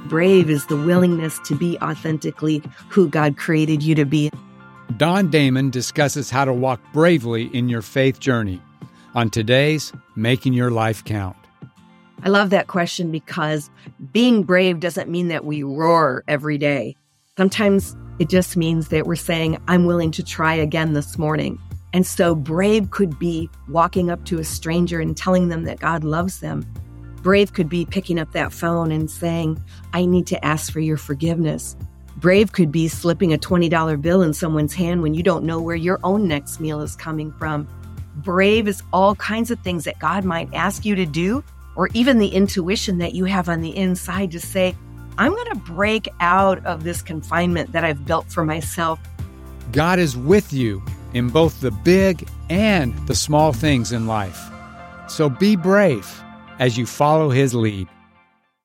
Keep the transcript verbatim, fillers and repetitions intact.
Brave is the willingness to be authentically who God created you to be. Don Damon discusses how to walk bravely in your faith journey on today's Making Your Life Count. I love that question because being brave doesn't mean that we roar every day. Sometimes it just means that we're saying, I'm willing to try again this morning. And so brave could be walking up to a stranger and telling them that God loves them. Brave could be picking up that phone and saying, I need to ask for your forgiveness. Brave could be slipping a twenty dollar bill in someone's hand when you don't know where your own next meal is coming from. Brave is all kinds of things that God might ask you to do, or even the intuition that you have on the inside to say, I'm going to break out of this confinement that I've built for myself. God is with you in both the big and the small things in life. So be brave as you follow His lead.